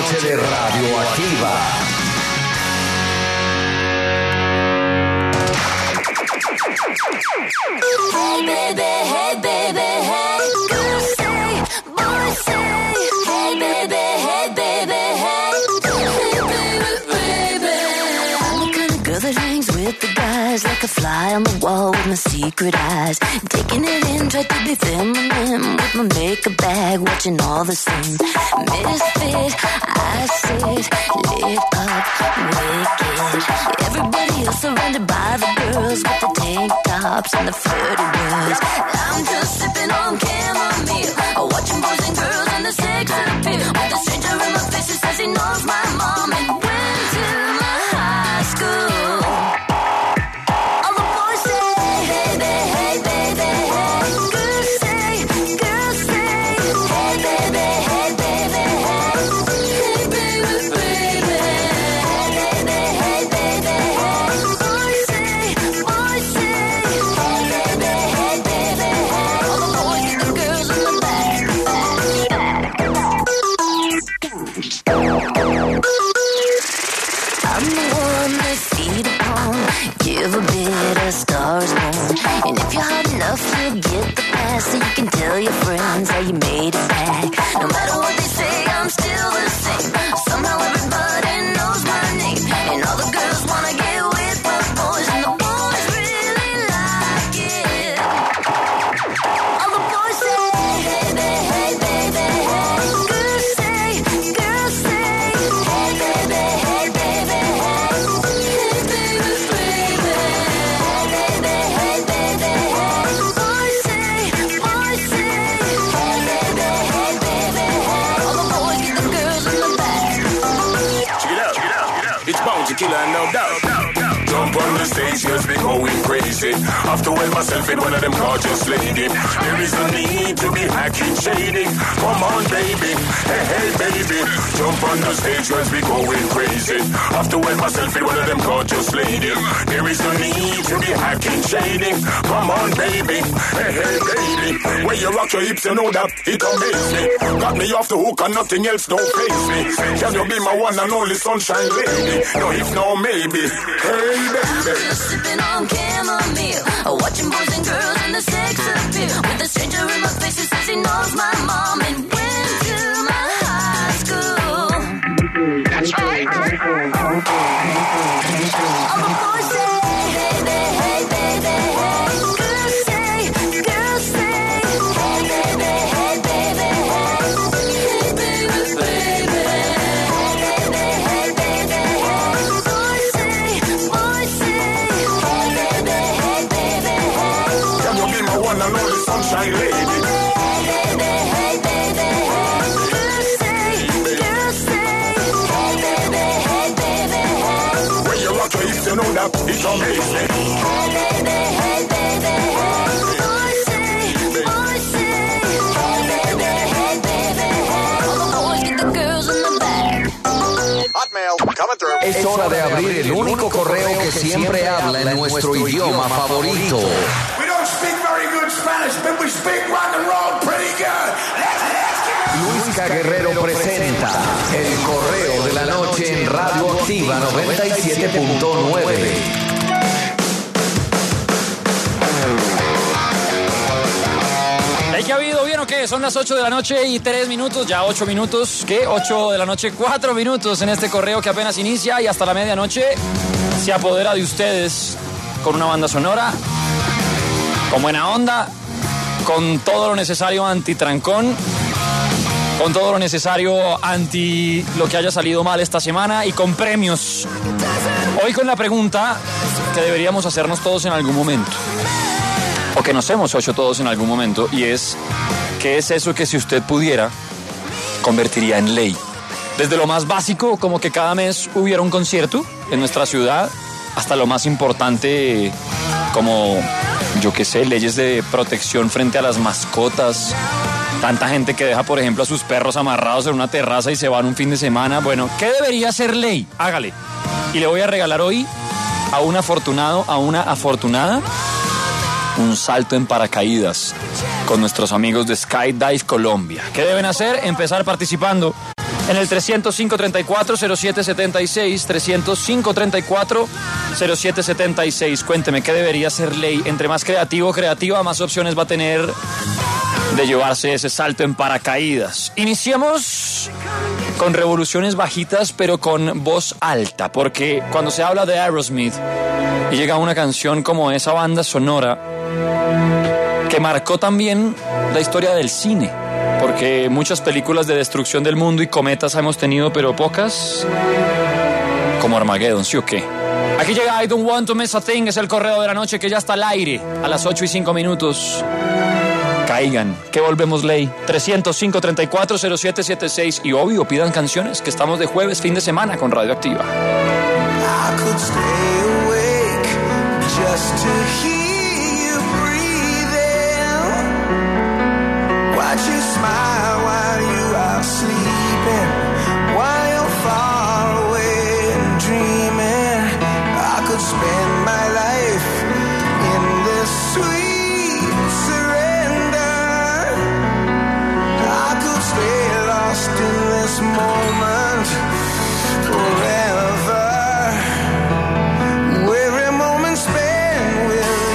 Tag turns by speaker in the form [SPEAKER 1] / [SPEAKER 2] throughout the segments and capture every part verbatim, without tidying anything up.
[SPEAKER 1] noche de Radioactiva.
[SPEAKER 2] Hey baby, hey baby, hey. Girls say, boys say. Hey baby, hey baby, hey. Hey baby, baby. I'm the kind of girl that hangs with the guys, like a fly on the wall with my secret eyes. Taking it in, try to be feminine with my makeup bag, watching all the same. Misfit, I sit, lit up, wicked. Everybody else surrounded by the girls with the tank tops and the flirty words. I'm just sipping on chamomile, watching boys and girls and the sex appeal. With a stranger in my face who says he knows my mom and went to my high school. All the boys say, hey baby, hey baby, hey. Girls say, girls say, hey baby, hey baby, hey. Hey baby, baby. Hey baby, hey baby, hey. Boys say, boys say, hey baby, hey baby, hey. All the boys get the girls in the back, I'm the one they feed upon, give a bit of stars born. And if you're hot enough, you'll get the pass, so you can tell your friends how you made it back. No matter what they say, I'm still the same. Somehow everybody knows my name, and all the girls wanna get with the boys, and the boys really like it. All the boys say, hey baby, hey baby, hey. Girls say, girls say, hey baby, hey baby, hey. Hey baby, baby. Hey baby, hey baby, hey. Boys say, boys say, hey baby, hey baby, hey. All the boys get the girls in the back.
[SPEAKER 3] Check it out, check it out, check it out. It's Bounty Killer, no doubt. Jump on the stage, just be going crazy. Have to wear myself in one of them gorgeous lady. There is no need to be acting shady. Come on, baby, hey, hey, baby. Jump on the stage, just be going crazy. Have to wear myself in one of them gorgeous lady. There is no need to be acting shady. Come on, baby, hey, hey, baby. When you rock your hips, you know that it amazes me. Got me off the hook and nothing else don't faze me. Can you be my one and only sunshine lady? No, if no, maybe. Hey,
[SPEAKER 2] I'm just sipping on chamomile, watching boys and girls and the sex appeal. With a stranger in my face who says he knows my mom and went to my high school. That's right. All the boys say, hey baby, hey baby, hey. Girls say, girls say, hey baby, hey baby, hey. Hey baby, baby. Hey baby, hey baby, hey. Boys say, boys say, hey baby, hey baby, hey.
[SPEAKER 3] can you be my one and only sunshine lady?
[SPEAKER 2] Hey baby, hey baby, hey. Girls say, girls say, hey baby, hey baby, hey.
[SPEAKER 3] When you rock your hips, you know that it's amazing.
[SPEAKER 2] Hey baby, hey baby, hey. Boys say, boys say, hey baby, hey baby, hey. All the boys get the girls in the back.
[SPEAKER 4] Hotmail, coming through.
[SPEAKER 1] Es hora de abrir el único correo que siempre habla en nuestro idioma favorito.
[SPEAKER 5] We don't speak very good Spanish, but we speak rock and roll pretty good. Let's, let's get
[SPEAKER 1] Luisca Guerrero presenta El Correo de la Noche en Radioactiva noventa y siete punto nueve.
[SPEAKER 6] ¿Qué ha habido? ¿Bien o qué? Son las ocho de la noche y tres minutos, ya ocho minutos. ¿Qué? ocho de la noche, cuatro minutos en este correo que apenas inicia y hasta la medianoche se apodera de ustedes con una banda sonora, con buena onda, con todo lo necesario anti-trancón, con todo lo necesario anti lo que haya salido mal esta semana y con premios. Hoy con la pregunta que deberíamos hacernos todos en algún momento, o que nos hemos hecho todos en algún momento, y es, ¿qué es eso que si usted pudiera, convertiría en ley? Desde lo más básico, como que cada mes hubiera un concierto en nuestra ciudad, hasta lo más importante, como, yo qué sé, leyes de protección frente a las mascotas. Tanta gente que deja, por ejemplo, a sus perros amarrados en una terraza y se van un fin de semana. Bueno, ¿qué debería ser ley? Hágale. Y le voy a regalar hoy a un afortunado, a una afortunada, un salto en paracaídas con nuestros amigos de Skydive Colombia. ¿Qué deben hacer? Empezar participando En el trescientos cinco, treinta y cuatro, cero siete setenta y seis, trescientos cinco, treinta y cuatro, cero siete setenta y seis. Cuénteme, ¿qué debería ser ley? Entre más creativo o creativa, más opciones va a tener de llevarse ese salto en paracaídas. Iniciamos con revoluciones bajitas, pero con voz alta, porque cuando se habla de Aerosmith y llega una canción como esa banda sonora que marcó también la historia del cine, porque muchas películas de destrucción del mundo y cometas hemos tenido, pero pocas como Armageddon, ¿sí o qué? Aquí llega I Don't Want to Miss a Thing, es el correo de la noche que ya está al aire a las ocho y cinco minutos. Caigan, que volvemos ley. trescientos cinco, treinta y cuatro, cero siete setenta y seis. Y obvio, pidan canciones, que estamos de jueves, fin de semana con Radioactiva.
[SPEAKER 7] I could stay awake just to hear you breathing. Watch you smile while you are sleeping, while you're far away and dreaming. I could spend my life in this sweet surrender. I could stay lost in this moment forever. Every moment spent with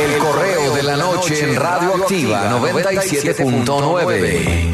[SPEAKER 1] El correo de la noche en Radio Activa noventa y siete punto nueve.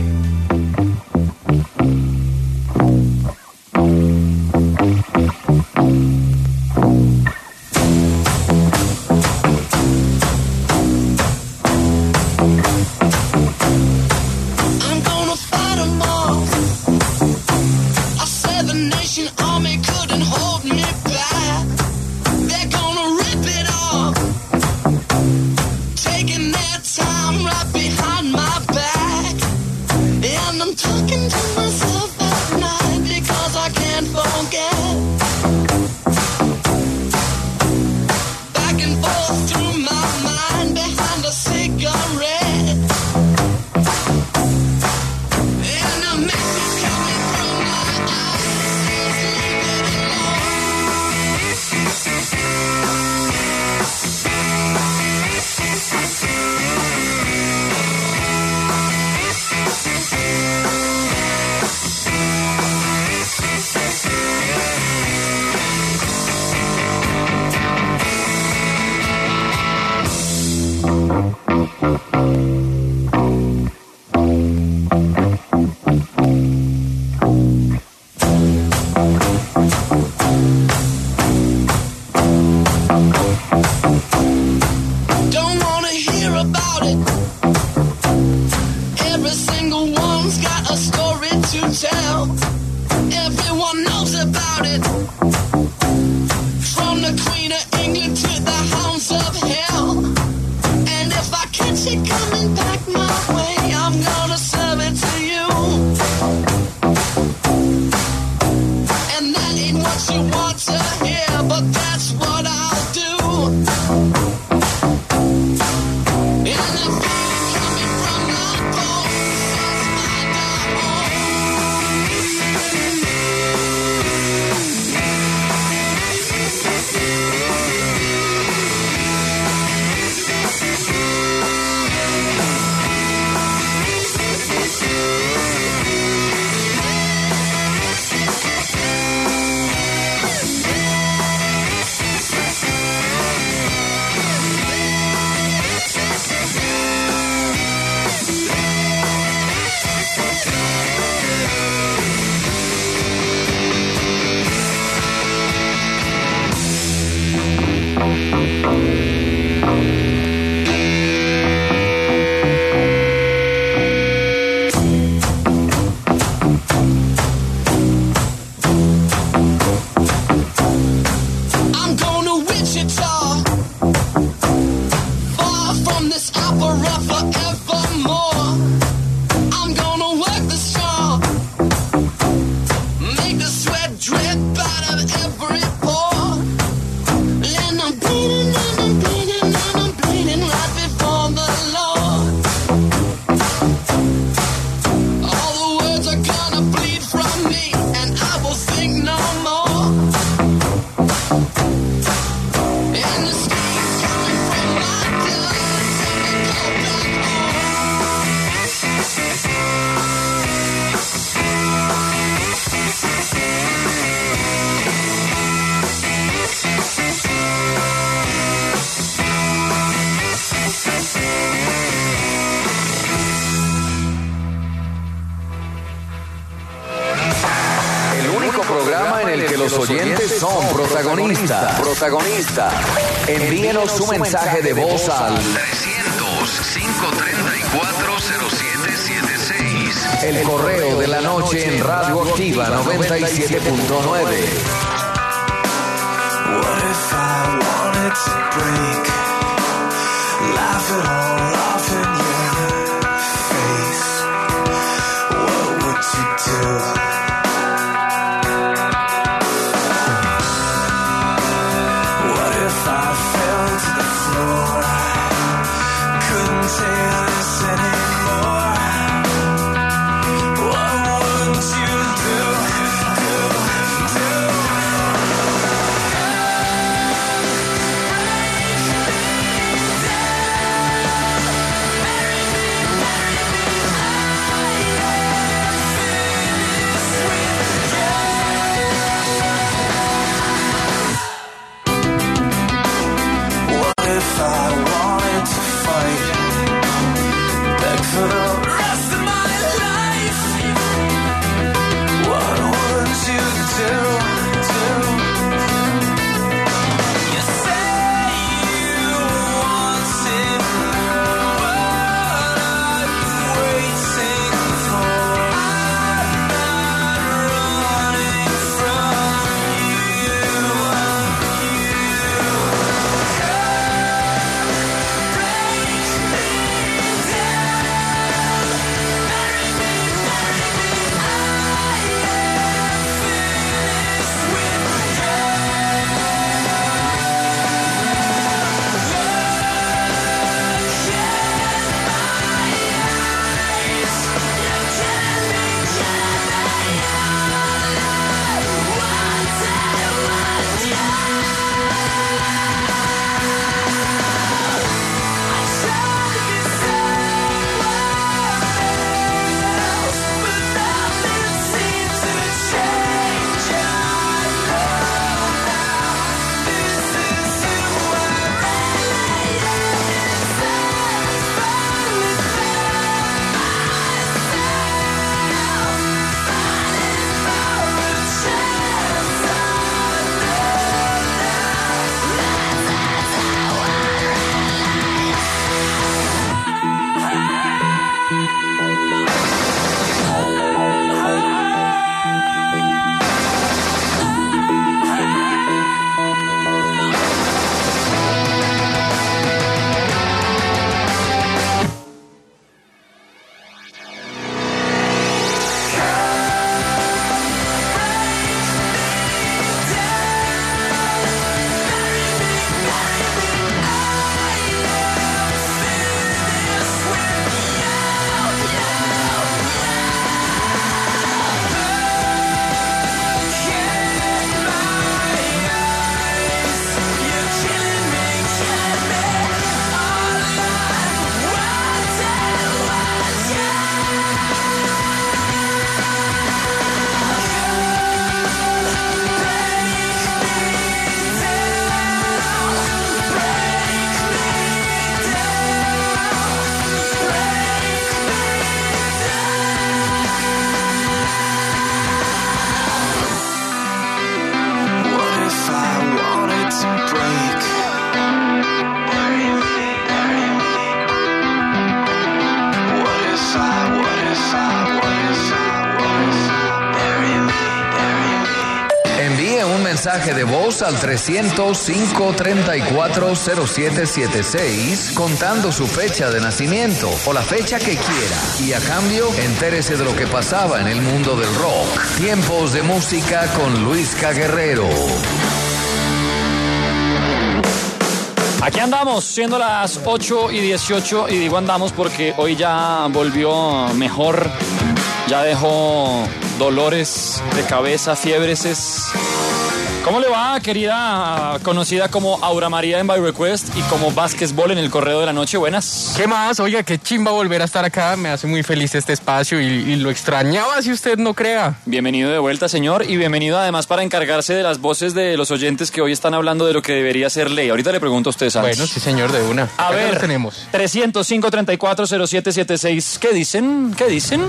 [SPEAKER 1] Los oyentes son protagonistas. Protagonistas. Envíenos su mensaje de voz al
[SPEAKER 8] trescientos, cinco treinta y cuatro, cero siete siete seis.
[SPEAKER 1] El correo de la noche en Radio Activa noventa y siete punto nueve.
[SPEAKER 7] What if I wanted to break? Laugh it all off in your face. What would you do? I want
[SPEAKER 1] mensaje de voz al trescientos, cinco treinta y cuatro, cero siete siete seis contando su fecha de nacimiento o la fecha que quiera. Y a cambio, entérese de lo que pasaba en el mundo del rock. Tiempos de música con Luisca Guerrero.
[SPEAKER 6] Aquí andamos, siendo las ocho y dieciocho, y digo andamos porque hoy ya volvió mejor, ya dejó dolores de cabeza, fiebres. Es... ¿Cómo le va, querida, conocida como Aura María en By Request y como Básquetbol en el Correo de la Noche? Buenas.
[SPEAKER 9] ¿Qué más? Oiga, qué chimba volver a estar acá. Me hace muy feliz este espacio y, y lo extrañaba, si usted no crea.
[SPEAKER 6] Bienvenido de vuelta, señor, y bienvenido además para encargarse de las voces de los oyentes que hoy están hablando de lo que debería ser ley. Ahorita le pregunto a usted, Sánchez.
[SPEAKER 9] Bueno, sí, señor, de una.
[SPEAKER 6] A
[SPEAKER 9] Acá
[SPEAKER 6] ver,
[SPEAKER 9] lo tenemos.
[SPEAKER 6] trescientos, cinco treinta y cuatro, cero siete siete seis. ¿Qué dicen? ¿Qué dicen?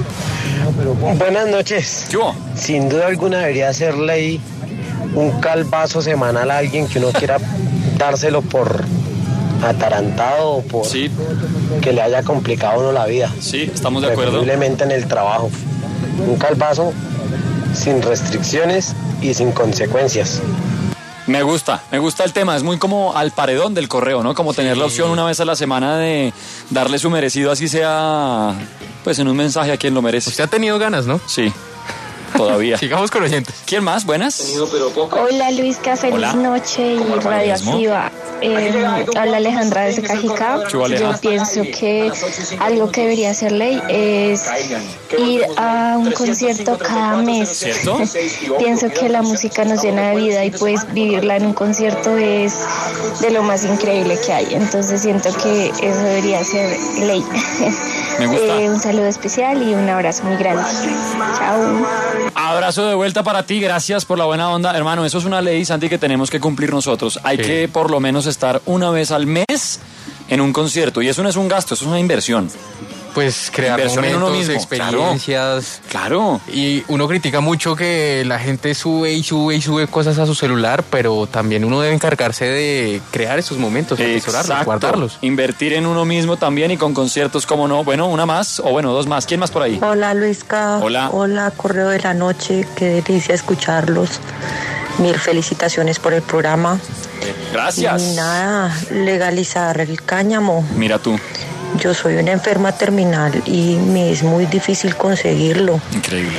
[SPEAKER 10] Buenas noches.
[SPEAKER 6] ¿Qué hubo?
[SPEAKER 10] Sin duda alguna debería ser ley un calvazo semanal a alguien que uno quiera dárselo por atarantado o por
[SPEAKER 6] Sí,
[SPEAKER 10] que le haya complicado a uno la vida.
[SPEAKER 6] sí, estamos de acuerdo.
[SPEAKER 10] Preferiblemente en el trabajo. Un calvazo sin restricciones y sin consecuencias.
[SPEAKER 6] Me gusta, me gusta el tema. Es muy como al paredón del correo, ¿no? Como tener la opción una vez a la semana de darle su merecido, así sea, pues en un mensaje a quien lo merece.
[SPEAKER 9] Usted ha tenido ganas, ¿no?
[SPEAKER 6] Sí, todavía.
[SPEAKER 9] Sigamos con oyentes.
[SPEAKER 6] ¿Quién más? ¿Buenas?
[SPEAKER 11] Hola Luisca, feliz
[SPEAKER 6] Hola.
[SPEAKER 11] noche y
[SPEAKER 6] Hola,
[SPEAKER 11] radioactiva. Eh, habla Alejandra desde Cajicá.
[SPEAKER 6] Chuva, Aleja.
[SPEAKER 11] Yo pienso que algo que debería ser ley es ir a un concierto cada mes.
[SPEAKER 6] ¿Cierto?
[SPEAKER 11] Pienso que la música nos llena de vida y pues vivirla en un concierto es de lo más increíble que hay. Entonces siento que eso debería ser ley.
[SPEAKER 6] Me gusta.
[SPEAKER 11] Eh, un saludo especial y un abrazo muy grande. Chao.
[SPEAKER 6] Abrazo de vuelta para ti, gracias por la buena onda. Hermano, eso es una ley, Santi, que tenemos que cumplir nosotros. Hay
[SPEAKER 9] Sí.
[SPEAKER 6] que por lo menos estar una vez al mes en un concierto. Y eso no es un gasto, eso es una inversión.
[SPEAKER 9] Pues crear
[SPEAKER 6] Inversión en uno
[SPEAKER 9] momentos,
[SPEAKER 6] mismo,
[SPEAKER 9] experiencias.
[SPEAKER 6] Claro.
[SPEAKER 9] Y uno critica mucho que la gente sube y sube y sube cosas a su celular, pero también uno debe encargarse de crear esos momentos, atesorarlos,
[SPEAKER 6] Exacto.
[SPEAKER 9] guardarlos.
[SPEAKER 6] Invertir en uno mismo también y con conciertos, como no. Bueno, una más o bueno, dos más. ¿Quién más por ahí?
[SPEAKER 12] Hola Luisca.
[SPEAKER 6] Hola.
[SPEAKER 12] Hola, Correo de la Noche. Qué delicia escucharlos. Mil felicitaciones por el programa.
[SPEAKER 6] Gracias.
[SPEAKER 12] Y nada, legalizar el cáñamo.
[SPEAKER 6] Mira tú.
[SPEAKER 12] Yo soy una enferma terminal y me es muy difícil conseguirlo.
[SPEAKER 6] Increíble.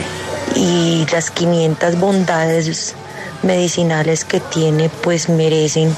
[SPEAKER 12] Y las quinientas bondades medicinales que tiene pues merecen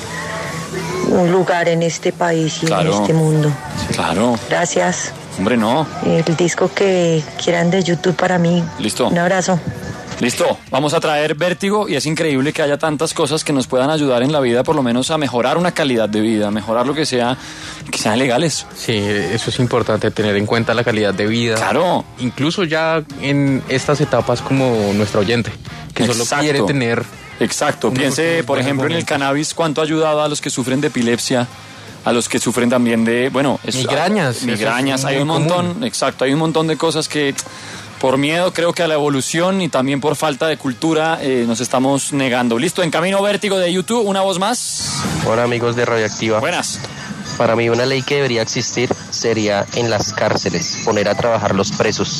[SPEAKER 12] un lugar en este país y
[SPEAKER 6] Claro.
[SPEAKER 12] en este mundo.
[SPEAKER 6] Claro.
[SPEAKER 12] Gracias.
[SPEAKER 6] Hombre, no.
[SPEAKER 12] El disco que quieran de YouTube para mí.
[SPEAKER 6] Listo.
[SPEAKER 12] Un abrazo.
[SPEAKER 6] Listo, vamos a traer Vértigo y es increíble que haya tantas cosas que nos puedan ayudar en la vida, por lo menos a mejorar una calidad de vida, mejorar lo que sea, que sean legales.
[SPEAKER 9] Sí, eso es importante, tener en cuenta la calidad de vida.
[SPEAKER 6] Claro.
[SPEAKER 9] Incluso ya en estas etapas como nuestro oyente, que solo
[SPEAKER 6] Exacto.
[SPEAKER 9] quiere tener...
[SPEAKER 6] Exacto,
[SPEAKER 9] Unos
[SPEAKER 6] piense por
[SPEAKER 9] buenos
[SPEAKER 6] ejemplo en el
[SPEAKER 9] momentos.
[SPEAKER 6] cannabis, cuánto ha ayudado a los que sufren de epilepsia, a los que sufren también de, bueno, es-
[SPEAKER 9] Migrañas, eso
[SPEAKER 6] migrañas,
[SPEAKER 9] es
[SPEAKER 6] hay
[SPEAKER 9] muy
[SPEAKER 6] un montón,
[SPEAKER 9] común.
[SPEAKER 6] exacto, hay un montón de cosas que por miedo creo que a la evolución y también por falta de cultura eh, nos estamos negando. Listo, en camino Vértigo de YouTube, una voz más.
[SPEAKER 10] Hola amigos de Radioactiva.
[SPEAKER 6] Buenas.
[SPEAKER 10] Para mí una ley que debería existir sería en las cárceles, poner a trabajar los presos.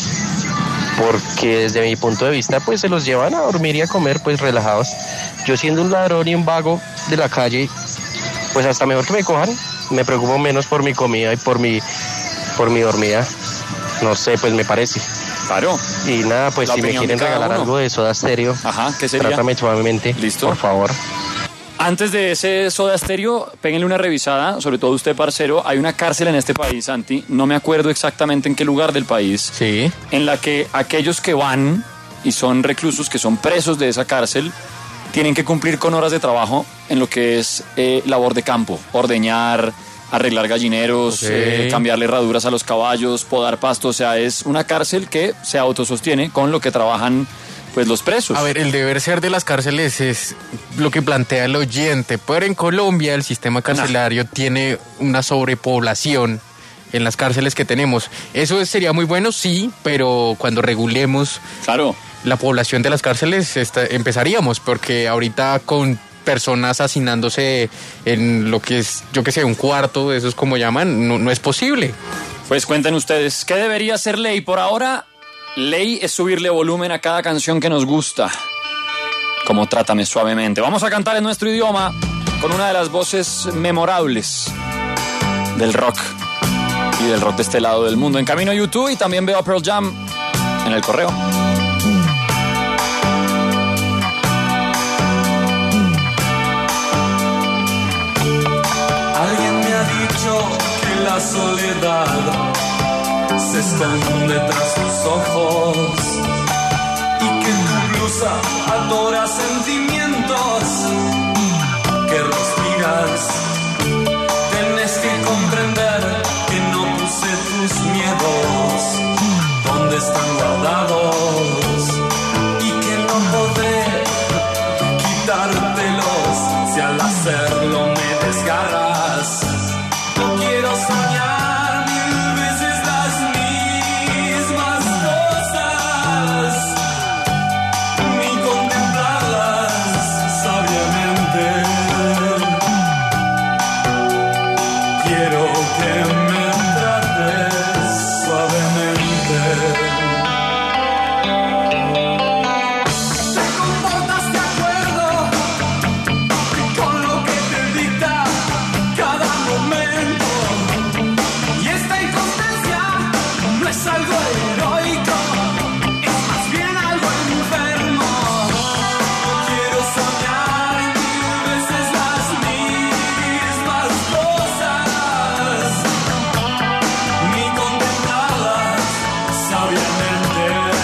[SPEAKER 10] Porque desde mi punto de vista pues se los llevan a dormir y a comer pues relajados. Yo siendo un ladrón y un vago de la calle, pues hasta mejor que me cojan, me preocupo menos por mi comida y por mi, por mi dormida. No sé, pues me parece.
[SPEAKER 6] Claro.
[SPEAKER 10] Y nada, pues
[SPEAKER 6] La
[SPEAKER 10] si me
[SPEAKER 6] opinión de
[SPEAKER 10] quieren
[SPEAKER 6] cada
[SPEAKER 10] regalar
[SPEAKER 6] uno.
[SPEAKER 10] algo de Soda Stereo,
[SPEAKER 6] Ajá, ¿qué sería?
[SPEAKER 10] trátame suavemente,
[SPEAKER 6] Listo.
[SPEAKER 10] por favor.
[SPEAKER 6] Antes de ese Soda Stereo, péguenle una revisada, sobre todo usted, parcero. Hay una cárcel en este país, Santi, no me acuerdo exactamente en qué lugar del país,
[SPEAKER 9] Sí.
[SPEAKER 6] en la que aquellos que van y son reclusos, que son presos de esa cárcel, tienen que cumplir con horas de trabajo en lo que es eh, labor de campo, ordeñar, arreglar gallineros,
[SPEAKER 9] Ok.
[SPEAKER 6] eh, cambiarle herraduras a los caballos, podar pasto. O sea, es una cárcel que se autosostiene con lo que trabajan pues los presos.
[SPEAKER 9] A ver, el deber ser de las cárceles es lo que plantea el oyente, pero en Colombia el sistema carcelario tiene una sobrepoblación en las cárceles que tenemos. Eso es- sería muy bueno, sí, pero cuando regulemos
[SPEAKER 6] Claro.
[SPEAKER 9] la población de las cárceles esta- empezaríamos, porque ahorita con personas hacinándose en lo que es, yo que sé, un cuarto, eso es como llaman, no, no es posible.
[SPEAKER 6] Pues cuenten ustedes, ¿qué debería ser ley? Por ahora, ley es subirle volumen a cada canción que nos gusta. como Trátame Suavemente. Vamos a cantar en nuestro idioma con una de las voces memorables del rock y del rock de este lado del mundo. En camino a YouTube y también veo a Pearl Jam en el correo.
[SPEAKER 7] Alguien me ha dicho que la soledad se esconde tras sus ojos y que tu blusa adora sentimientos que respiras. Tienes que comprender que no puse tus miedos donde están guardados y que no podré quitártelos si al hacerlo me desgarras. No quiero soñar mil veces las mismas cosas ni contemplarlas sabiamente. Quiero que me trates suavemente. Te comportas de acuerdo con lo que te dicta cada momento. Y esta inconstancia no es algo heroico, es más bien algo enfermo. No quiero soñar mil veces las mismas cosas ni contemplarlas sabiamente.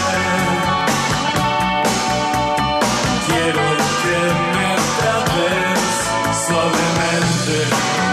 [SPEAKER 7] Quiero que me trates suavemente.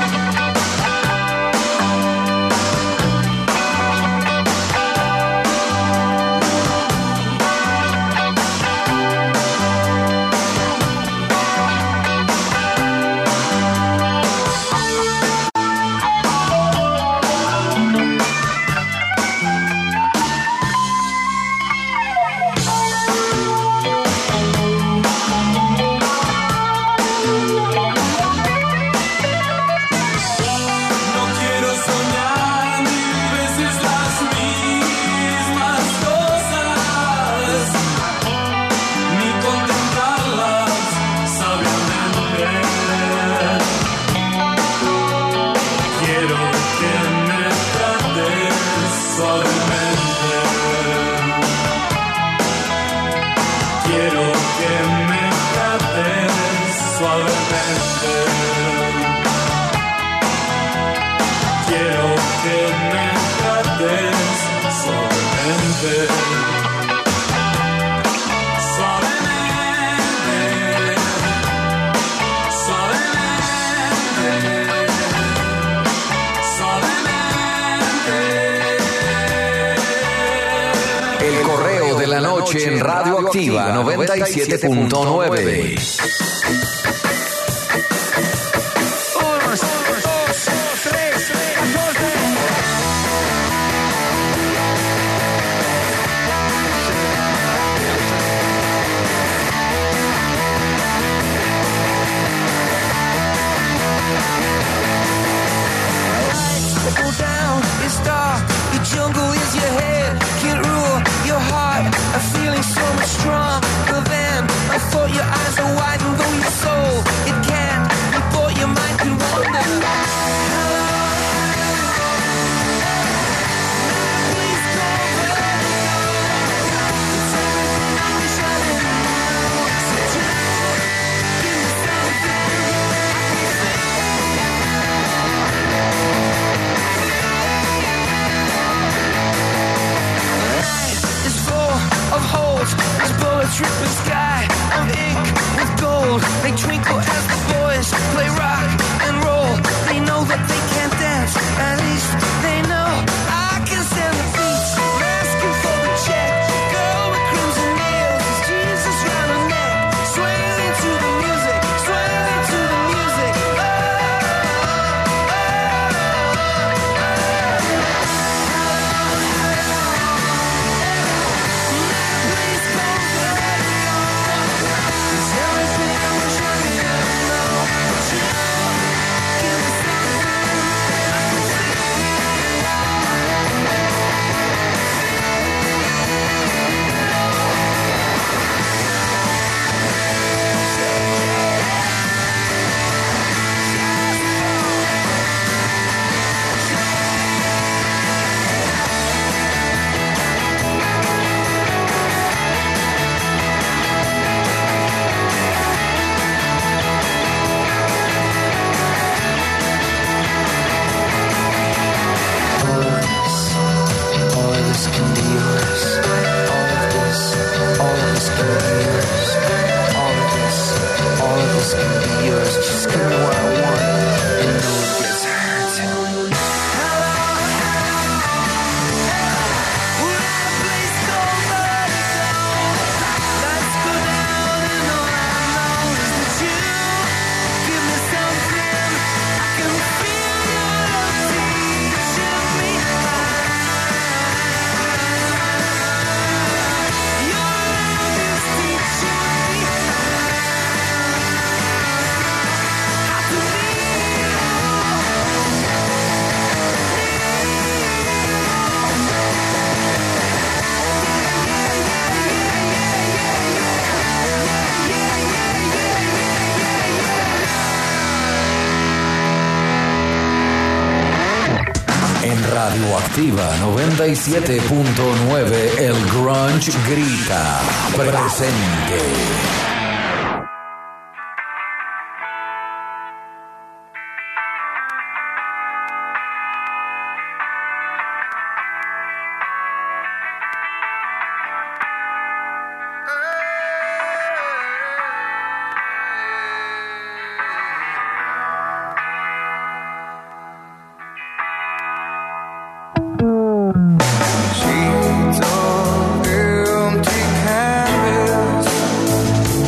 [SPEAKER 7] No quiero soñar mil veces las mismas cosas ni contemplarlas sabiamente. Quiero que me trates suavemente. Quiero que me trates suavemente. Quiero que me trates suavemente. Suavemente. Suavemente. Suavemente.
[SPEAKER 1] El correo de la noche en Radio Activa noventa y siete punto nueve.
[SPEAKER 7] Go down, it's dark, your jungle is your head, can't rule your heart, a feeling so much stronger than I thought. Your eyes are wide and though you
[SPEAKER 1] Radioactiva noventa y siete punto nueve, el grunge grita, presente.
[SPEAKER 7] Sheets of empty canvas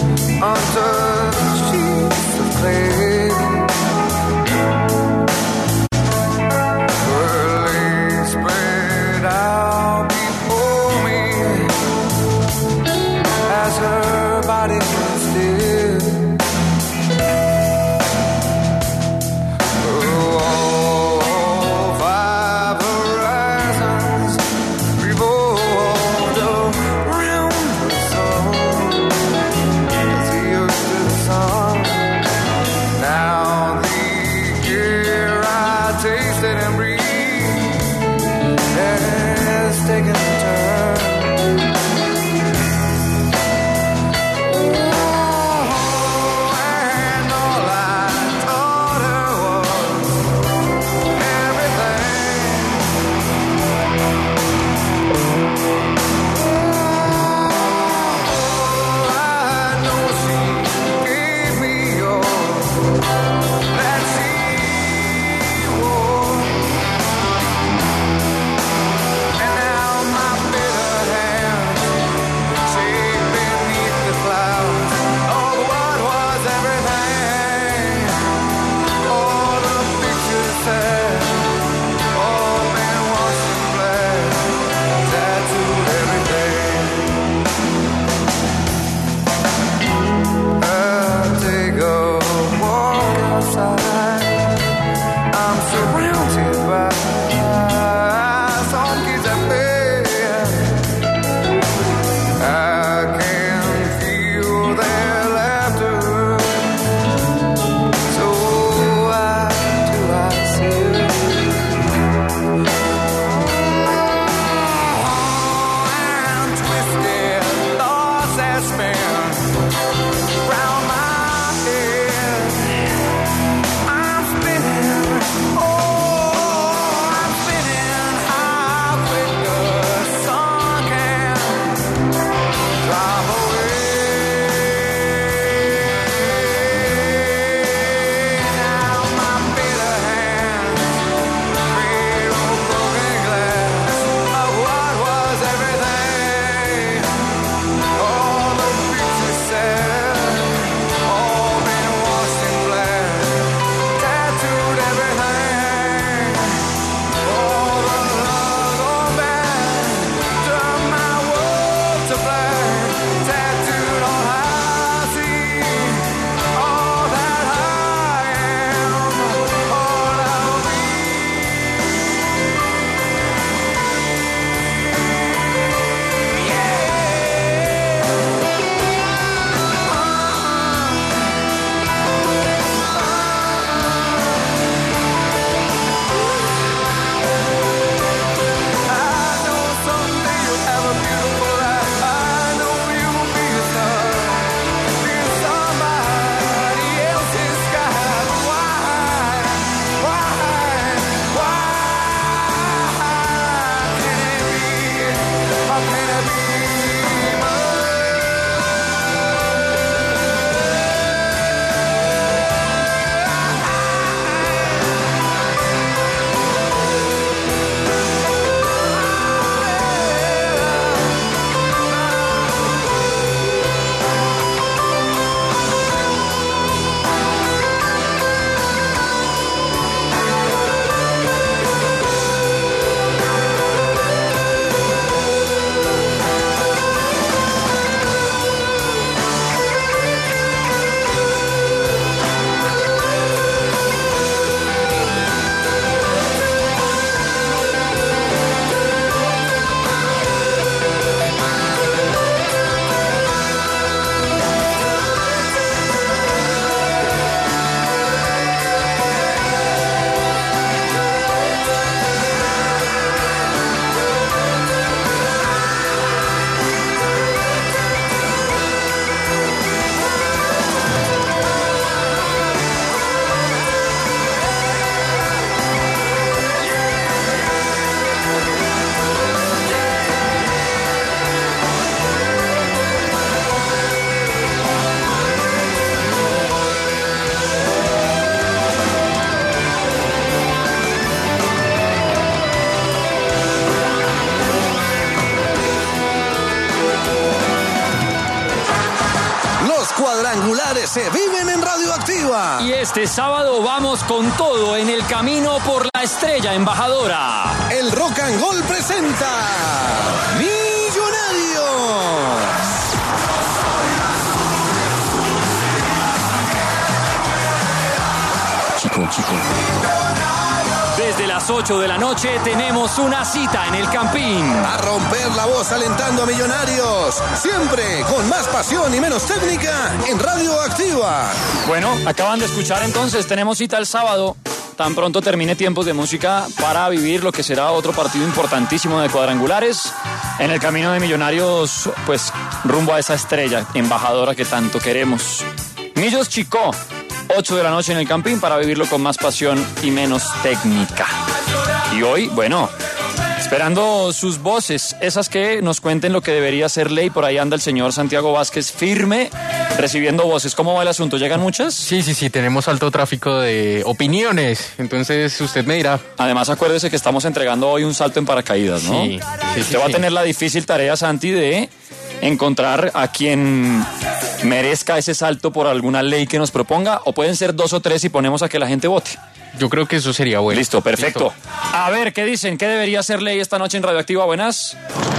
[SPEAKER 13] se viven en Radioactiva.
[SPEAKER 6] Y este sábado vamos con todo en el camino por la estrella embajadora.
[SPEAKER 13] El Rock and Roll presenta Millonarios.
[SPEAKER 6] Chico, chico. Desde las ocho de la noche tenemos una cita en el Campín.
[SPEAKER 13] A romper la voz alentando a Millonarios. Siempre con más pasión y menos técnica en Radioactiva.
[SPEAKER 6] Bueno, acaban de escuchar entonces, tenemos cita el sábado. Tan pronto termine Tiempos de Música para vivir lo que será otro partido importantísimo de cuadrangulares. En el camino de Millonarios, pues rumbo a esa estrella embajadora que tanto queremos. Millos Chicó. ocho de la noche en el Campín para vivirlo con más pasión y menos técnica. Y hoy, bueno, esperando sus voces, esas que nos cuenten lo que debería ser ley. Por ahí anda el señor Santiago Vázquez firme, recibiendo voces. ¿Cómo va el asunto? ¿Llegan muchas?
[SPEAKER 9] Sí, sí, sí, tenemos alto tráfico de opiniones, entonces usted me dirá.
[SPEAKER 6] Además, acuérdese que estamos entregando hoy un salto en paracaídas, ¿no?
[SPEAKER 9] Sí, sí,
[SPEAKER 6] Usted
[SPEAKER 9] sí,
[SPEAKER 6] va
[SPEAKER 9] sí.
[SPEAKER 6] a tener la difícil tarea, Santi, de encontrar a quien merezca ese salto por alguna ley que nos proponga, o pueden ser dos o tres y ponemos a que la gente vote.
[SPEAKER 9] Yo creo que eso sería bueno.
[SPEAKER 6] Listo, perfecto.
[SPEAKER 9] Listo.
[SPEAKER 6] A ver, ¿qué dicen? ¿Qué debería ser ley esta noche en Radioactiva? Buenas.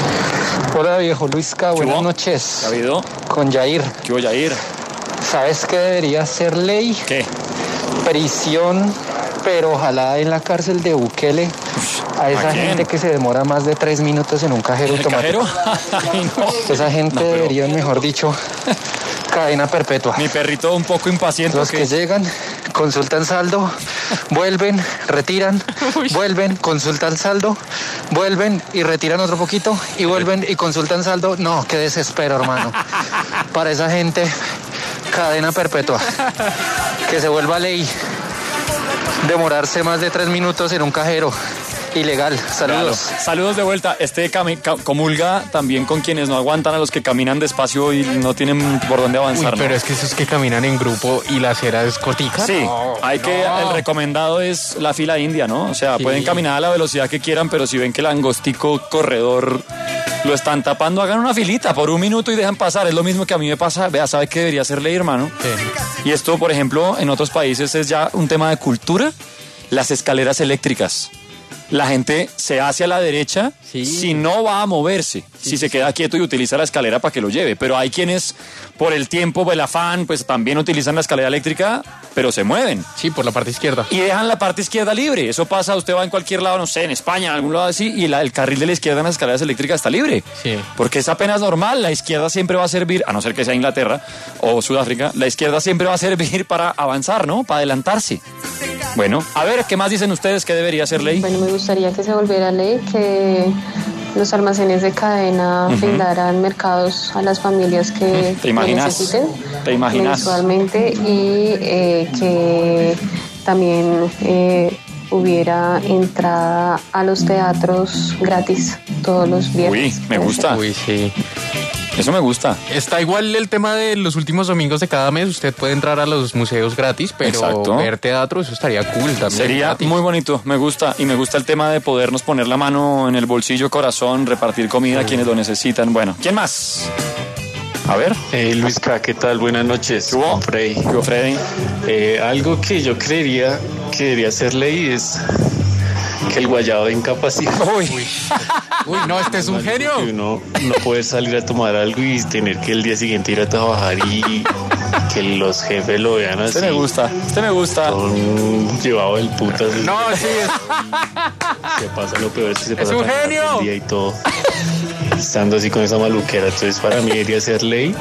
[SPEAKER 14] Hola, viejo Luisca, buenas noches.
[SPEAKER 6] ¿Qué ha habido?
[SPEAKER 14] Con Yair.
[SPEAKER 6] ¿Qué hubo, Yair?
[SPEAKER 14] ¿Sabes qué debería ser ley?
[SPEAKER 6] ¿Qué?
[SPEAKER 14] Prisión, pero ojalá en la cárcel de Bukele. A esa
[SPEAKER 6] ¿A quién?
[SPEAKER 14] gente que se demora más de tres minutos en un cajero
[SPEAKER 6] ¿El
[SPEAKER 14] automático.
[SPEAKER 6] cajero? Ay, no.
[SPEAKER 14] Esa gente
[SPEAKER 6] No, pero-
[SPEAKER 14] debería, mejor dicho, cadena perpetua.
[SPEAKER 6] Mi perrito un poco impaciente.
[SPEAKER 14] Los
[SPEAKER 6] ¿o qué?
[SPEAKER 14] que llegan, consultan saldo, vuelven, retiran, vuelven, consultan saldo, vuelven y retiran otro poquito y vuelven y consultan saldo. No, qué desespero, hermano. Para esa gente, cadena perpetua. Que se vuelva ley. Demorarse más de tres minutos en un cajero. Ilegal. Saludos.
[SPEAKER 6] Claro. Saludos de vuelta. Este cami- ca- comulga también con quienes no aguantan, a los que caminan despacio y no tienen por dónde
[SPEAKER 9] Uy,
[SPEAKER 6] avanzar. ¿no?
[SPEAKER 9] pero es que esos que caminan en grupo y la acera es cortica.
[SPEAKER 6] Sí,
[SPEAKER 9] No,
[SPEAKER 6] hay que,
[SPEAKER 9] no.
[SPEAKER 6] el recomendado es la fila india, ¿no? O sea,
[SPEAKER 9] Sí.
[SPEAKER 6] pueden caminar a la velocidad que quieran, pero si ven que el angostico corredor lo están tapando, hagan una filita por un minuto y dejan pasar. Es lo mismo que a mí me pasa. Vea, ¿sabe qué debería ser ley, hermano?
[SPEAKER 9] Sí.
[SPEAKER 6] Y esto, por ejemplo, en otros países es ya un tema de cultura. Las escaleras eléctricas. La gente se hace a la derecha
[SPEAKER 9] Sí.
[SPEAKER 6] si no va a moverse, si se queda quieto y utiliza la escalera para que lo lleve. Pero hay quienes, por el tiempo, el afán, pues también utilizan la escalera eléctrica, pero se mueven.
[SPEAKER 9] Sí, por la parte izquierda.
[SPEAKER 6] Y dejan la parte izquierda libre. Eso pasa, usted va en cualquier lado, no sé, en España, en algún lado así, y la- el carril de la izquierda en las escaleras eléctricas está libre.
[SPEAKER 9] Sí.
[SPEAKER 6] Porque es apenas normal. La izquierda siempre va a servir, a no ser que sea Inglaterra o Sudáfrica, la izquierda siempre va a servir para avanzar, ¿no? Para adelantarse. Bueno, a ver, ¿qué más dicen ustedes que debería ser ley?
[SPEAKER 15] Bueno, me gustaría que se volviera ley que los almacenes de cadena
[SPEAKER 6] Ujú.
[SPEAKER 15] brindaran mercados a las familias que
[SPEAKER 6] ¿Te
[SPEAKER 15] lo
[SPEAKER 6] imaginas?
[SPEAKER 15] necesiten
[SPEAKER 6] ¿Te imaginas?
[SPEAKER 15] mensualmente y eh, que también eh, hubiera entrada a los teatros gratis todos los viernes.
[SPEAKER 6] Uy, me gusta.
[SPEAKER 9] Uy, sí.
[SPEAKER 6] Eso me gusta.
[SPEAKER 9] Está igual el tema de los últimos domingos de cada mes. Usted puede entrar a los museos gratis, pero
[SPEAKER 6] Exacto.
[SPEAKER 9] ver teatro, eso estaría cool también.
[SPEAKER 6] Sería
[SPEAKER 9] gratis.
[SPEAKER 6] muy bonito, me gusta. Y me gusta el tema de podernos poner la mano en el bolsillo, corazón, repartir comida a quienes lo necesitan. Bueno, ¿quién más? A ver.
[SPEAKER 16] Eh, Luisca, ¿qué tal? Buenas noches.
[SPEAKER 6] ¿Qué hubo?
[SPEAKER 16] Freddy.
[SPEAKER 6] ¿Qué hubo, Freddy?
[SPEAKER 16] Eh, algo que yo creería que debería ser ley es que el guayabo de incapacidad.
[SPEAKER 6] Uy.
[SPEAKER 9] Uy, no, este es un genio.
[SPEAKER 16] Que uno no poder salir a tomar algo y tener que el día siguiente ir a trabajar y que los jefes lo vean así.
[SPEAKER 6] Este me gusta, este me gusta.
[SPEAKER 16] Son llevado del putas.
[SPEAKER 9] No, sí, es,
[SPEAKER 16] Se pasa lo peor, es que se
[SPEAKER 9] Es
[SPEAKER 16] pasa
[SPEAKER 9] un
[SPEAKER 16] tan rápido
[SPEAKER 9] genio.
[SPEAKER 16] el día y todo. Estando así con esa maluquera. Entonces, para mí debería ser ley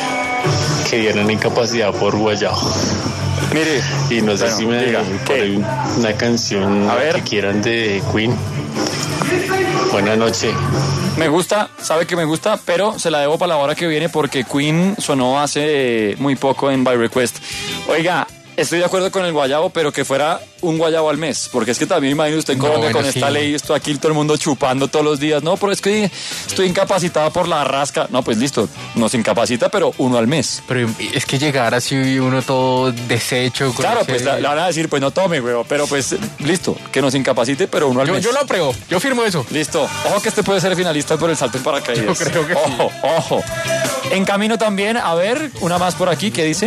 [SPEAKER 16] que dieran incapacidad por guayabo.
[SPEAKER 6] Mire.
[SPEAKER 16] Y no sé
[SPEAKER 6] Bueno,
[SPEAKER 16] si me
[SPEAKER 6] diga,
[SPEAKER 16] por
[SPEAKER 6] ¿qué?
[SPEAKER 16] ahí una canción
[SPEAKER 6] A ver.
[SPEAKER 16] que quieran de Queen. Buenas noches.
[SPEAKER 6] Me gusta, sabe que me gusta, pero se la debo para la hora que viene porque Queen sonó hace muy poco en By Request. Oiga, estoy de acuerdo con el guayabo, pero que fuera un guayabo al mes, porque es que también imagínese usted en
[SPEAKER 9] No,
[SPEAKER 6] Colombia
[SPEAKER 9] bueno,
[SPEAKER 6] con esta
[SPEAKER 9] sí.
[SPEAKER 6] ley, esto aquí todo el mundo chupando todos los días. No, pero es que estoy incapacitado por la rasca. No, pues listo, nos incapacita, pero uno al mes.
[SPEAKER 9] pero es que llegar así uno todo deshecho. con
[SPEAKER 6] Claro,
[SPEAKER 9] ese-
[SPEAKER 6] pues le van a decir, pues no tome, güey, pero pues listo, que nos incapacite, pero uno al
[SPEAKER 9] Yo,
[SPEAKER 6] mes.
[SPEAKER 9] yo lo apruebo, yo firmo eso.
[SPEAKER 6] Listo. Ojo que este puede ser finalista por el salto en paracaídas.
[SPEAKER 9] Yo creo que sí.
[SPEAKER 6] Ojo, ojo. En camino también, a ver, una más por aquí, ¿qué dicen?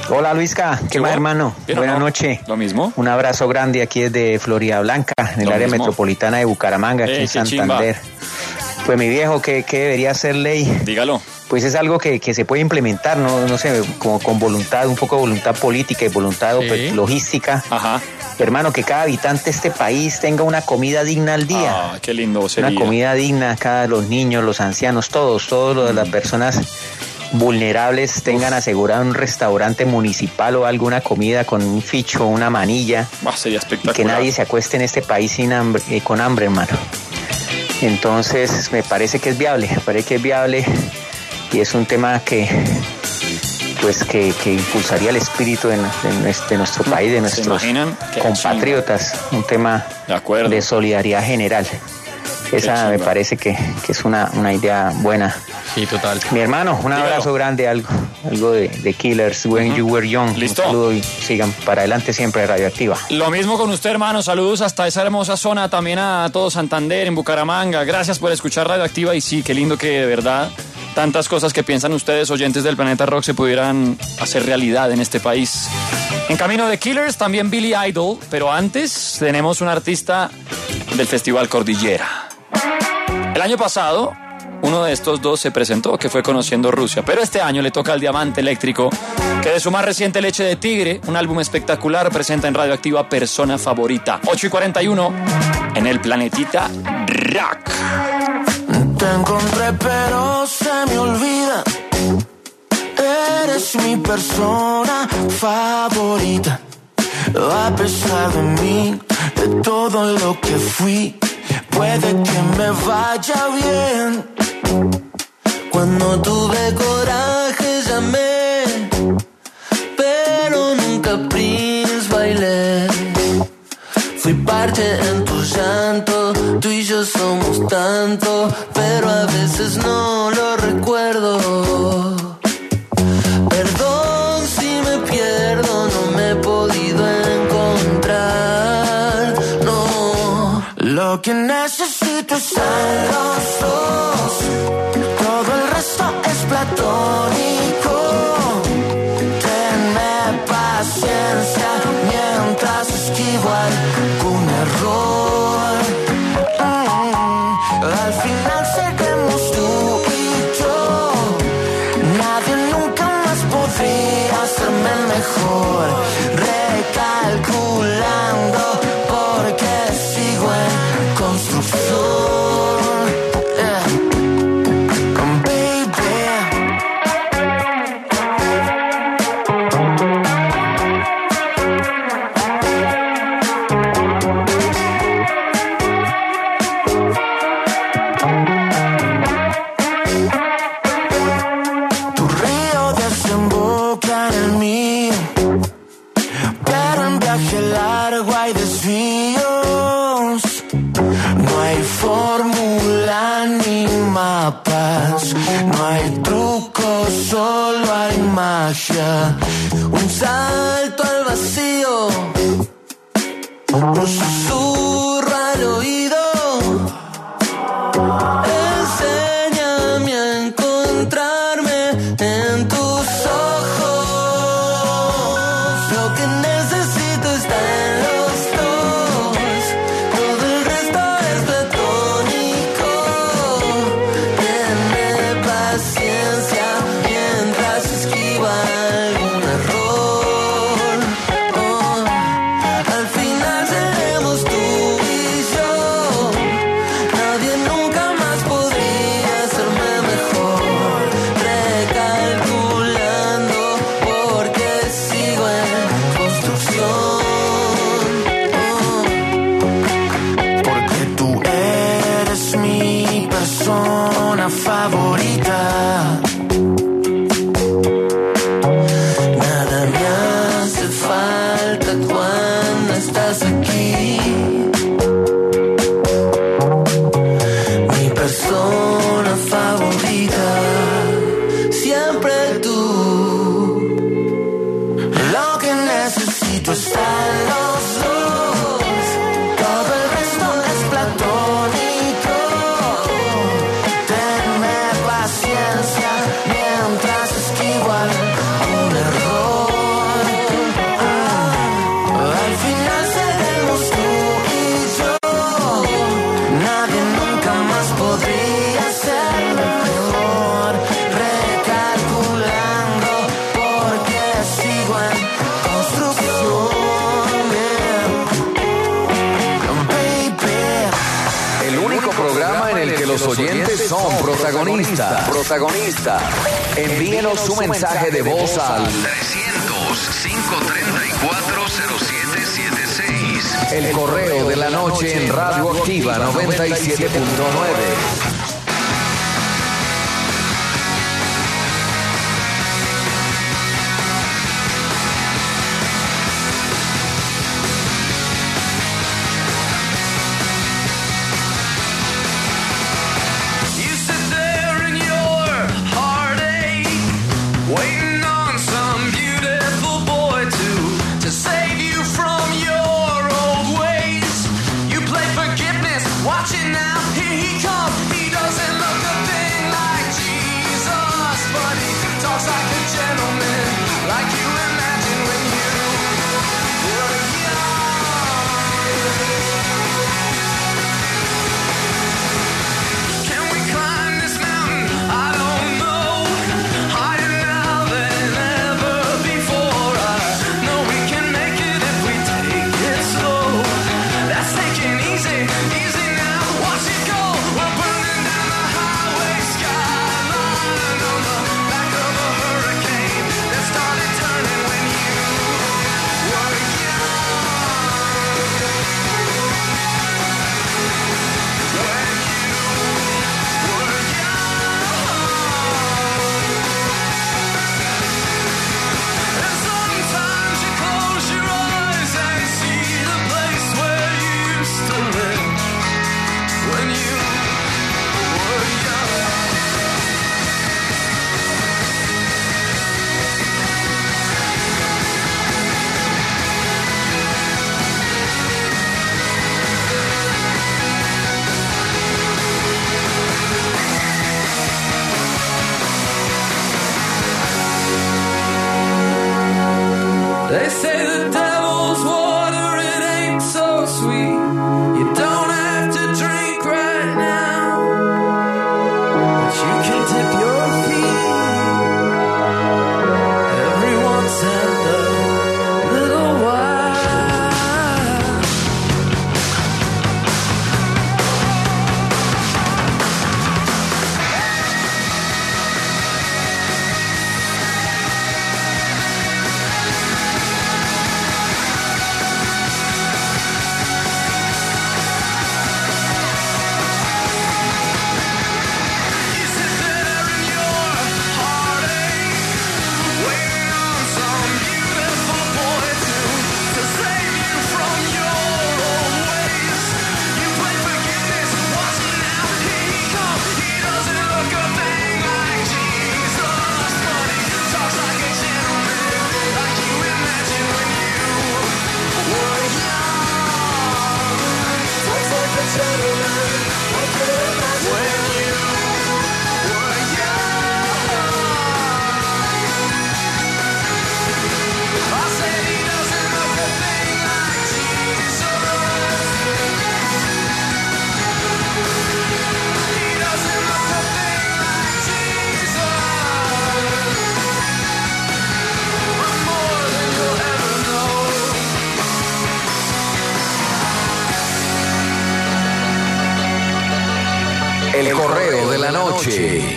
[SPEAKER 17] Hola Luisca, ¿qué más hermano? Buenas
[SPEAKER 6] no?
[SPEAKER 17] noches.
[SPEAKER 6] Lo mismo.
[SPEAKER 17] Un abrazo grande aquí desde Florida Blanca, en el
[SPEAKER 6] Lo
[SPEAKER 17] área
[SPEAKER 6] mismo.
[SPEAKER 17] metropolitana de Bucaramanga, aquí
[SPEAKER 6] Eh,
[SPEAKER 17] en
[SPEAKER 6] qué
[SPEAKER 17] Santander. Pues mi viejo, ¿qué, qué debería ser ley?
[SPEAKER 6] Dígalo.
[SPEAKER 17] Pues es algo que, que se puede implementar, no, no sé, como con voluntad, un poco de voluntad política y voluntad
[SPEAKER 6] Sí.
[SPEAKER 17] pues, logística.
[SPEAKER 6] Ajá.
[SPEAKER 17] Hermano, que cada habitante de este país tenga una comida digna al día.
[SPEAKER 6] Ah, qué lindo sería.
[SPEAKER 17] Una comida digna, cada los niños, los ancianos, todos, todos los de las personas vulnerables tengan asegurado un restaurante municipal o alguna comida con un ficho, una manilla.
[SPEAKER 6] Ah, sería espectacular.
[SPEAKER 17] Que nadie se acueste en este país sin hambre, eh, con hambre, hermano. Entonces, me parece que es viable, me parece que es viable y es un tema que pues que, que impulsaría el espíritu de, de nuestro, de nuestro país, de nuestros
[SPEAKER 6] imaginan? Qué
[SPEAKER 17] compatriotas, un tema
[SPEAKER 6] de, acuerdo.
[SPEAKER 17] de solidaridad general. Esa me parece que, que es una, una idea buena.
[SPEAKER 9] Sí, total.
[SPEAKER 17] Mi hermano, un
[SPEAKER 6] Dígalo.
[SPEAKER 17] abrazo grande, algo, algo de, de Killers, When You Were Young.
[SPEAKER 6] Listo.
[SPEAKER 17] Un saludo y sigan para adelante siempre Radioactiva.
[SPEAKER 6] Lo mismo con usted, hermano. Saludos hasta esa hermosa zona, también a todo Santander, en Bucaramanga. Gracias por escuchar Radioactiva y sí, qué lindo que de verdad tantas cosas que piensan ustedes, oyentes del Planeta Rock, se pudieran hacer realidad en este país. En camino de Killers, también Billy Idol, pero antes tenemos un artista del Festival Cordillera. El año pasado, uno de estos dos se presentó, que fue Conociendo Rusia, pero este año le toca al Diamante Eléctrico, que de su más reciente Leche de Tigre, un álbum espectacular, presenta en Radioactiva Persona Favorita. ocho y cuarenta y uno en el Planetita Rock.
[SPEAKER 7] Te encontré pero se me olvida. Eres mi persona favorita. A pesar de mí, de todo lo que fui, puede que me vaya bien. Cuando tuve coraje llamé, pero nunca Prince bailé. Fui parte en tu llanto, tú y yo somos tanto, pero a veces no lo recuerdo. Perdón si me pierdo, no me he podido encontrar, no. Lo que necesito es en los dos, todo el resto es platónico. Tenme paciencia mientras esquivo algún error. Mm, al final seremos tú y yo. Nadie nunca más podría hacerme mejor. Recalculando porque sigo en construcción. Yeah. Baby. Tu río desemboca en el mío, pero en viaje largo hay desvíos. No hay fórmula ni mapas, no hay trucos, solo hay magia. Un salto al vacío, un susurro al oído. Enséñame a encontrarme en tus ojos. Lo que necesito está en los dos, todo el resto es platónico. Tenme paciencia mientras esquiva algún error. Oh, al final seremos tú y yo. Nadie nunca más podría hacerme mejor. Recalculando porque sigo en construcción. Oh, porque tú eres mi persona favorita. Nada me hace falta cuando estás aquí. Mi persona favorita, siempre tú. Lo que necesito está en los dos, todo el resto es platónico. Tenme
[SPEAKER 1] los oyentes son protagonistas. Protagonistas. Envíenos su mensaje de voz al
[SPEAKER 8] trescientos, cinco treinta y cuatro, cero siete siete seis.
[SPEAKER 1] El correo de la noche en Radioactiva noventa y siete punto nueve.
[SPEAKER 7] Watching now, here he comes. He doesn't look a thing like Jesus, but he talks like a gentleman, like you imagine when you were young. Can we climb this mountain? I don't know. Higher now than ever before. I know we can make it if we take it slow. That's taking easy, easy. Watch it go, we're burning down the highway skyline on the back of a hurricane that started turning when you were young. When you were young. And sometimes you close your eyes and see the place where you used to live. When you were young. They say the devil's water, it ain't so sweet. You don't have to drink right now, but you can dip your feet every once and a little while.
[SPEAKER 1] El correo de la noche.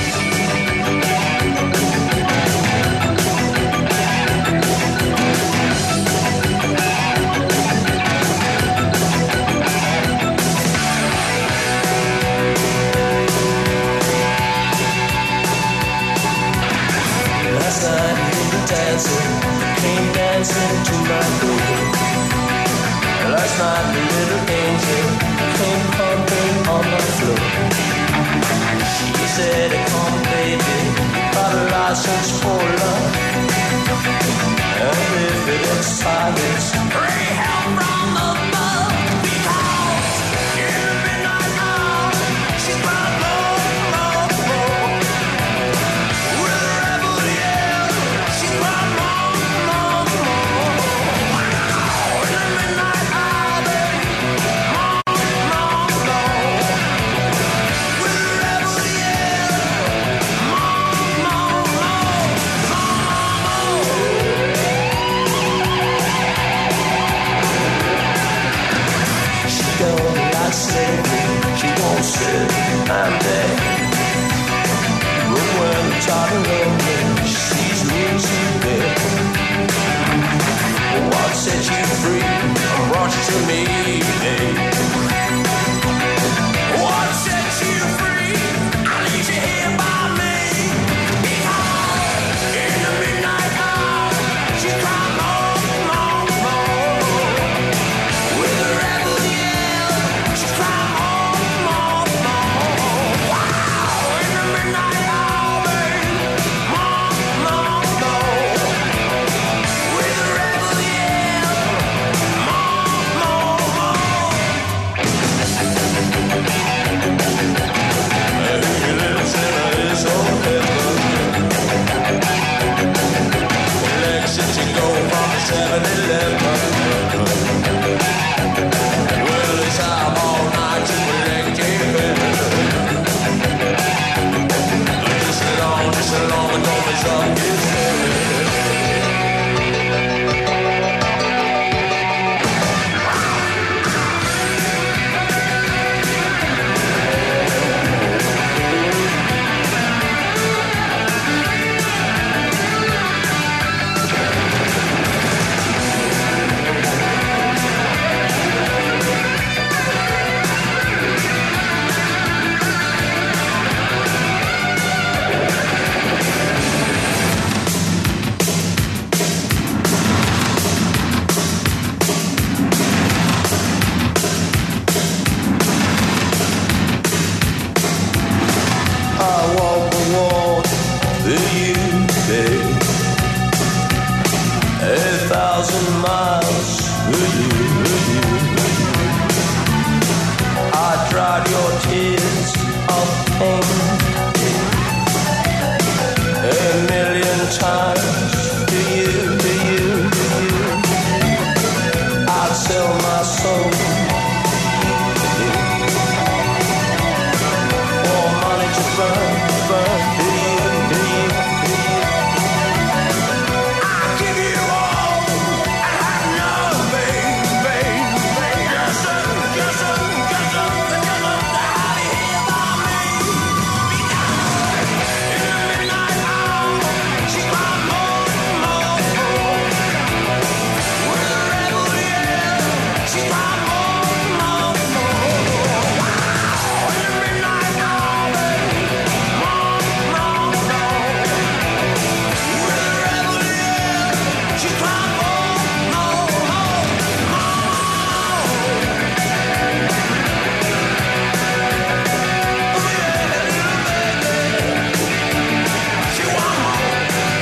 [SPEAKER 7] Last night you were dancing, came dancing to my door. Last night the little angel came pumping on my floor. She said, come baby, got a license for love. And if it expires, pray help from above. Because in the midnight hour, she cried more, more, more. With a rebel yell, she cried more, more, more. In the midnight hour, more, more, more. With a rebel yell, more, more, more, more, more. She don't like slavery, she don't won't sit and beg. But when the tired and lonely, she sees me in bed. What set you free and brought you to me, babe? What set you free? I need you here by me. Because in the midnight hour, she cried more, more, more. With a rebel yell, she cried more, more, more. Wow! In the midnight hour, babe, more, more, more. With a rebel yell, more, more, more. Hey, little sinner is on heaven. Exit you go from the seven eleven. Well, it's time all night to collect your better. Listen on, listen on, and don't miss up this I walk the walk with you, babe. A thousand miles with you, with you, with you. I dried your tears of pain a million times to you, to you, to you. I'd sell my soul for money to burn, burn to you, to you, to you. I'll give you all and have none, babe, babe, babe. Yes, sir, yes, sir, yes, sir, yes, sir. How do you hear about me? Because in the midnight hour, she cried more, more, more. With a rebel yell, she cried more, more, more. Wow, in the midnight hour, babe, more, more, more. With a rebel yell, she cried more, more, more, more. She want more.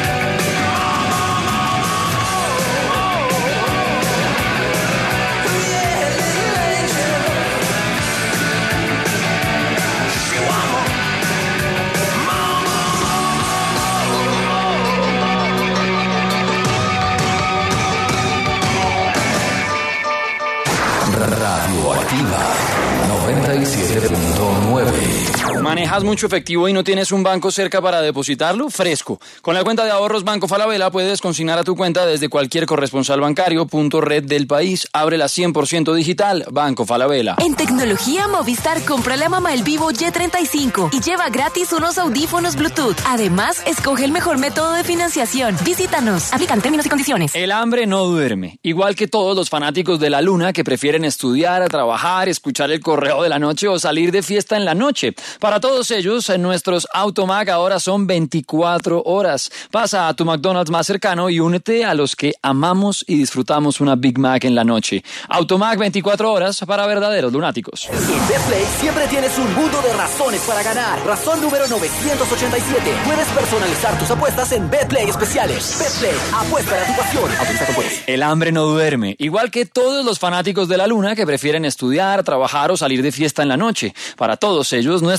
[SPEAKER 1] Radioactiva noventa y siete punto nueve.
[SPEAKER 6] ¿Manejas mucho efectivo y no tienes un banco cerca para depositarlo? Fresco. Con la cuenta de ahorros Banco Falabella puedes consignar a tu cuenta desde cualquier corresponsal bancario, punto red del país. Ábrela cien por ciento digital. Banco Falabella.
[SPEAKER 18] En tecnología Movistar, cómprale a mamá el Vivo Y treinta y cinco y lleva gratis unos audífonos Bluetooth. Además, escoge el mejor método de financiación. Visítanos. Aplican términos y condiciones.
[SPEAKER 6] El hambre no duerme. Igual que todos los fanáticos de la luna que prefieren estudiar, trabajar, escuchar el correo de la noche o salir de fiesta en la noche. Para todos ellos, nuestros Automac ahora son veinticuatro horas. Pasa a tu McDonald's más cercano y únete a los que amamos y disfrutamos una Big Mac en la noche. Automac veinticuatro horas para verdaderos lunáticos.
[SPEAKER 19] En Betplay siempre tienes un mundo de razones para ganar. Razón número novecientos ochenta y siete. Puedes personalizar tus apuestas en Betplay especiales. Betplay, apuesta a tu pasión. Autoriza con juegos.
[SPEAKER 6] El hambre no duerme. Igual que todos los fanáticos de la luna que prefieren estudiar, trabajar o salir de fiesta en la noche. Para todos ellos, nuestros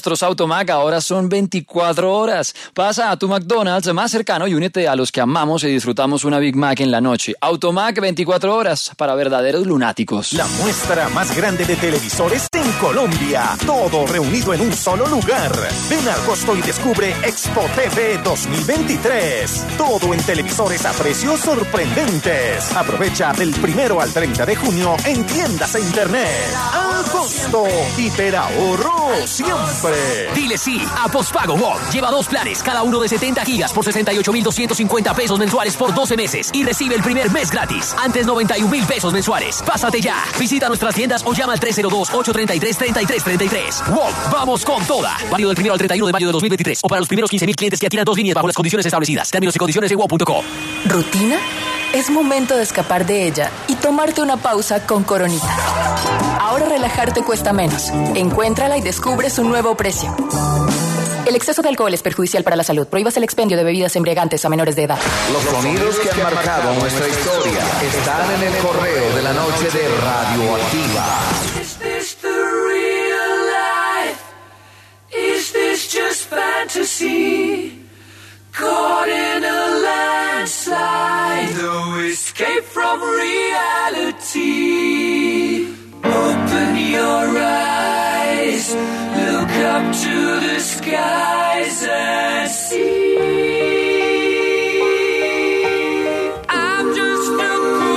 [SPEAKER 6] nuestros Automac ahora son veinticuatro horas. Pasa a tu McDonald's más cercano y únete a los que amamos y disfrutamos una Big Mac en la noche. Automac veinticuatro horas para verdaderos lunáticos.
[SPEAKER 20] La muestra más grande de televisores en Colombia. Todo reunido en un solo lugar. Ven a Argosto y descubre Expo T V dos mil veintitrés. Todo en televisores a precios sorprendentes. Aprovecha del primero al treinta de junio en tiendas e internet. Argosto, hiperahorro siempre.
[SPEAKER 19] Dile sí a Postpago WOM. Lleva dos planes, cada uno de setenta gigas por sesenta y ocho mil doscientos cincuenta pesos mensuales por doce meses y recibe el primer mes gratis. Antes noventa y un mil pesos mensuales. Pásate ya. Visita nuestras tiendas o llama al tres cero dos, ocho tres tres, tres tres tres tres. WOM, vamos con toda. Válido del primero al treinta y uno de mayo de dos mil veintitrés o para los primeros quince mil clientes que adquieran dos líneas bajo las condiciones establecidas. Términos y condiciones en WOM punto co.
[SPEAKER 21] ¿Rutina? Es momento de escapar de ella y tomarte una pausa con Coronita. Ahora relajarte cuesta menos. Encuéntrala y descubre su nuevo precio. El exceso de alcohol es perjudicial para la salud. Prohíbas el expendio de bebidas embriagantes a menores de edad.
[SPEAKER 1] Los sonidos que han marcado nuestra historia están en el correo de la noche de Radioactiva.
[SPEAKER 2] Is this the real life? Is this just fantasy? Caught in a landslide, no escape from reality. Open your eyes, look up to the skies and see. I'm just a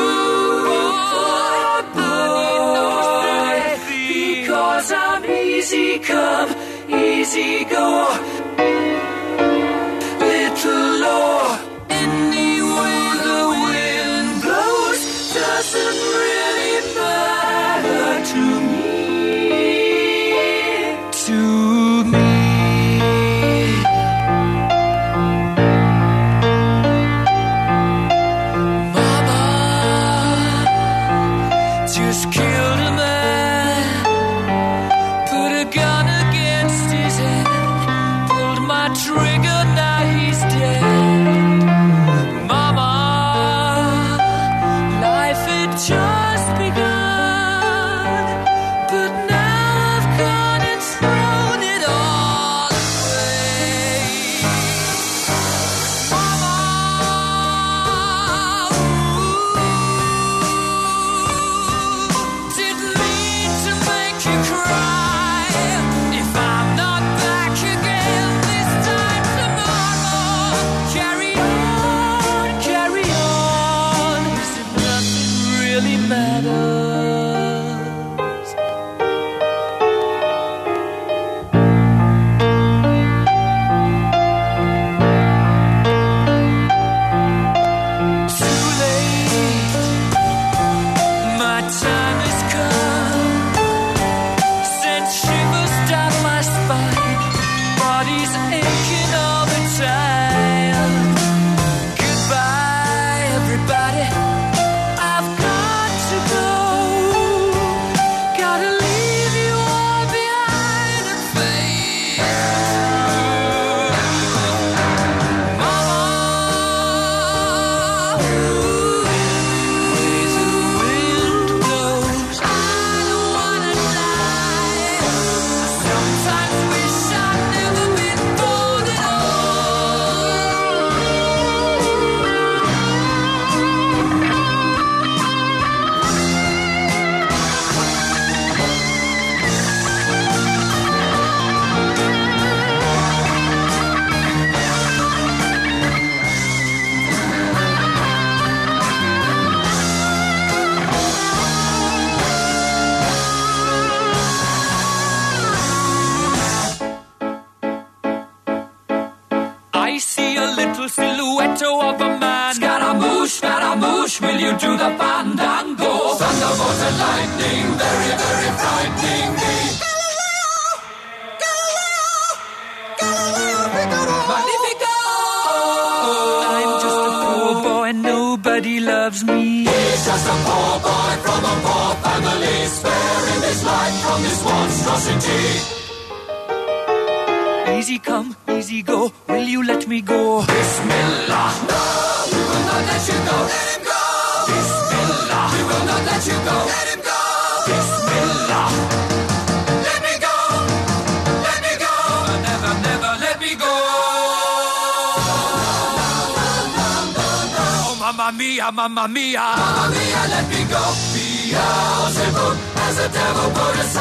[SPEAKER 2] poor boy, because I'm easy come, easy go. Little law, any way the wind blows doesn't really matter to me. To me. Mama just killed a man, put a gun against his head, pulled my trigger, now he's dead. Mama, life had just begun, but now I've gone and thrown it all away. Mama, ooh, didn't mean to make you cry. If I'm not back again this time tomorrow, carry on, carry on, as if nothing really matters. Too late, my time has come, sent shivers down my spine, body's aching all the time. Goodbye, everybody, I've got to go, gotta leave you all behind and fade. Mama, ooh, ways the wind blows, I don't wanna die. Sometimes wish I'd never been born at I see a little silhouette of a man. Scaramouche, Scaramouche, will you do the fandango? Thunderbolt and lightning, very, very frightening me. Magnifico! I'm just a poor boy, nobody loves me. He's just a poor boy from a poor family, sparing his life from this monstrosity. Easy come, easy go, will you let me go? Bismillah, no, we will not let you go. Let him go. Bismillah, we will not let you go. Let him go. Bismillah, let me go. Let me go.
[SPEAKER 5] mia, mamma mia. Mamma mia, let me go. Beelzebub has a devil put aside.